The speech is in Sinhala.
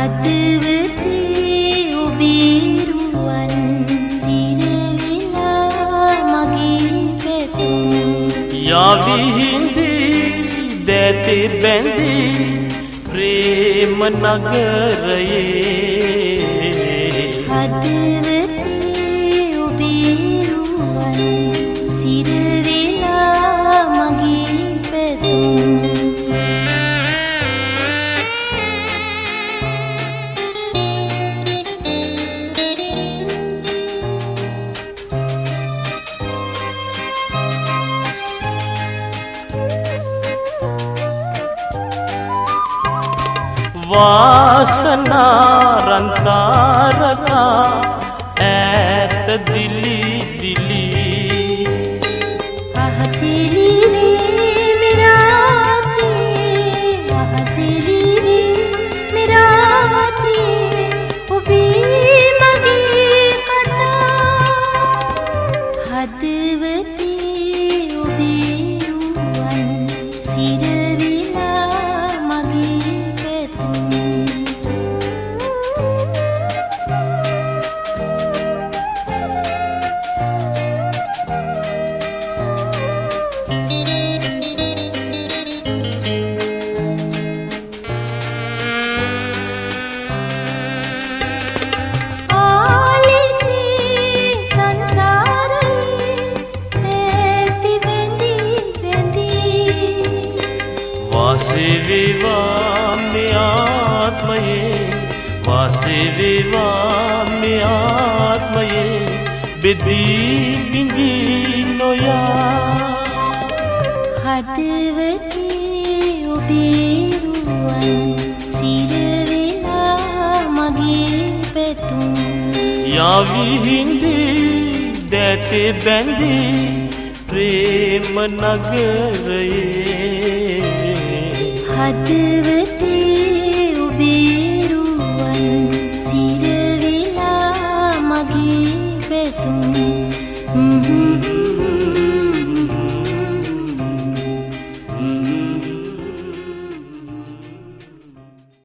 හදවතේ ඔබේ රුවන් සිරවිලා මගේ පැතුම් යාවිහිඳී දැතේ බැඳී ප්‍රේම නගරයේ හදවතේ ඔබේ රුවන් සිරවිලා මගේ පැතුම් वासना रंतारका ऐत दिली दिली हसीली रे मेरा हसीली रे मेरा उबी मगे कथा हदवती उबी रुवन सिरविला मगे वासेविवा में आत्मये वासेविवा में आत्मये बिदी बिंगी नोया हदवती ඔබේ රුවන් සිරවිලා මගේ පැතුම් යාවිහිඳී දැතේ බැඳී ප්‍රේම නගරයේ හදවතේ